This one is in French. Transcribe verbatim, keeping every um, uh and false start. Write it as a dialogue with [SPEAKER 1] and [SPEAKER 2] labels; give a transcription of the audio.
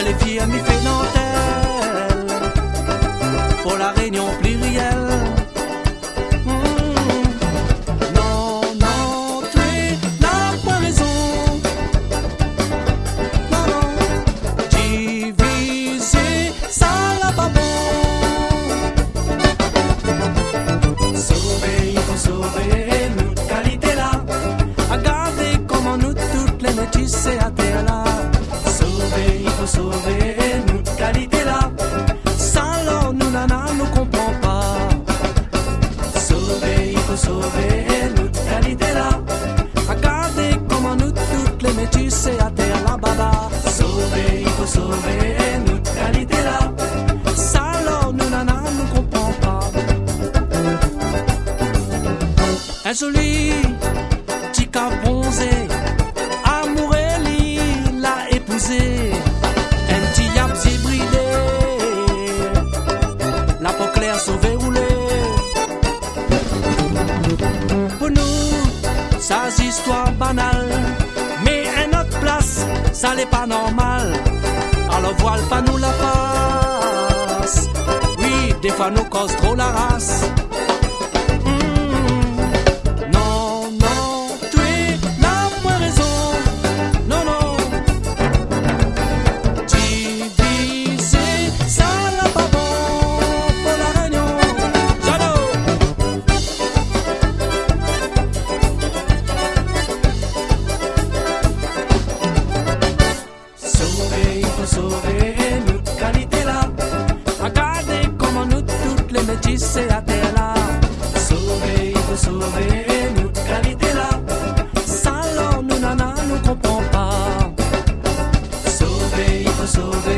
[SPEAKER 1] les filles m'y fait dentelle pour la réunion plurielle. Mmh. Non, non, tu n'as pas raison. Non, non, diviser, ça n'a pas bon. Sauver, il faut sauver, nous de qualité là. Regardez comment nous toutes les métissées à terre là. Sauver, il faut sauver, nous de qualité là. Sans l'or, nous nana, nous comprend pas. Sauver, il faut sauver, nous de qualité là. Regardez comment nous toutes les métissées à terre là, baba. Sauver, il faut sauver, nous de qualité là. Sans l'or, nous nana, nous comprend pas. Un joli petit cap bronzé, Amourelli l'a épousé. Un petit yap s'est bridé, la peau claire sauvée roulée. Pour nous, ça c'est histoire banale, mais à notre place, ça n'est pas normal. Alors voile pas nous la passe. Oui, des fois nous cause trop la race. Sauver, nous de qualité là. Regardez comment nous toutes les métissées à terre là. Sauver, il faut sauver, nous de qualité là. Sans l'or, nous nana, nous comprend pas. Sauver, il faut sauver.